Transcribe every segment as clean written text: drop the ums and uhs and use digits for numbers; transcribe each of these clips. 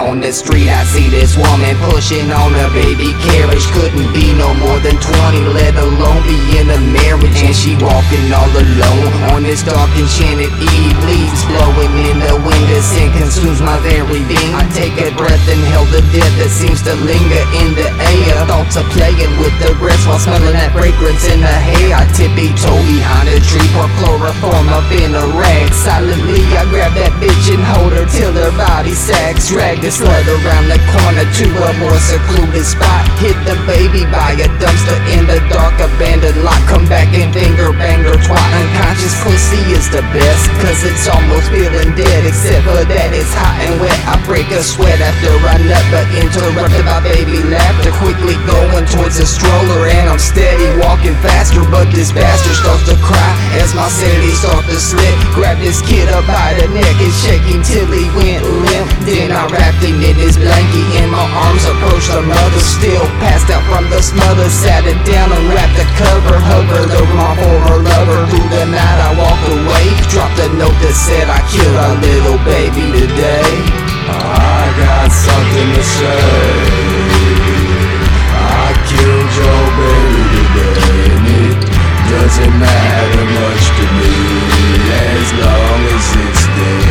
on the street, I see this woman pushing on a baby carriage. Couldn't be no more than 20, let alone be in a marriage. And she walking all alone on this dark enchanted eve. Leaves blowing in the wind, the scent consumes my very being. I take a breath, inhale the death that seems to linger in the air. Thoughts are playing with the breath while smelling that fragrance in the hair. I tippy-toe behind a tree, pour chloroform up in a rag. Silently I grab that bitch and hold her till her body sags. Drag the slut around the corner to a more secluded spot. Hit the baby by a dumpster in the dark abandoned lot. Come back and finger bang her twat. Unconscious pussy is the best, cause it's almost feeling dead. Except for that it's hot and wet. I break a sweat after I nut, but interrupted by baby laughter. Quickly going towards the stroller and I'm steady walking faster, but this bastard starts to cry as my sanity starts to slip. Grab this kid up by the neck and shake him till he went limp. Then I wrapped him in his blankie and my arms approached the mother. Still passed out from the smother, sat it down and wrapped the cover. Hovered over my former lover. Through the night I walked away, dropped a note that said I killed our little baby today. I got something to say. I killed your baby today, and it doesn't matter much to me as long as it's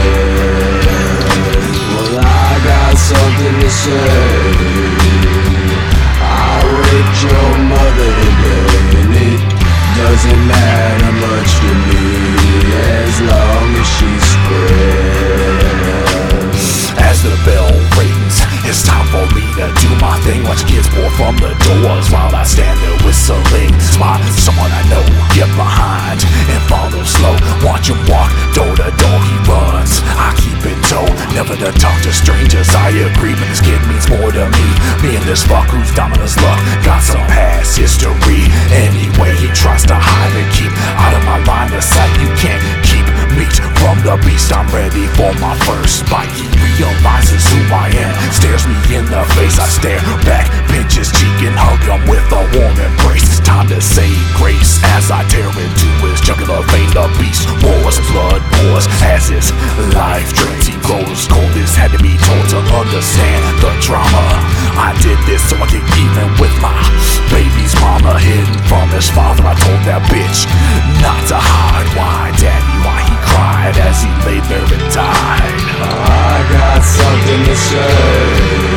dead. Well, I got something to say. I raped your mother today, and it doesn't matter much to me as long as she's spread. As the bell rings, it's time for me to do my thing. Watch kids pour from the doors while I stand there whistling. Spot someone I know, get behind and follow slow. Watch him walk, door to door he runs. I keep in tow, never to talk to strangers. I agree, but this kid means more to me. Me and this fuck who's down on his luck got some past history. Anyway, he tries to hide and keep out of my line of sight. You can't keep meat from the beast. I'm ready for my first bite. He realizes who I am, stares me in the face. I stare back, pinch his cheek and hug him with a warm embrace. It's time to say grace as I tear into his jugular vein. The beast roars, blood pours as his life drains. He grows cold, this had to be told to understand the drama. I did this so I get even with my baby's mama. Hidden from his father, I told that bitch not to hide. Why, daddy, why he cried as he lay there and died. I got something to say.